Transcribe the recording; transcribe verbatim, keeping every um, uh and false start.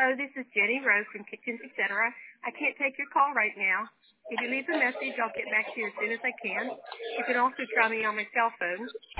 Hello, this is Jenny Rose from Kitchens, et cetera. I can't take your call right now. If you leave a message, I'll get back to you as soon as I can. You can also try me on my cell phone,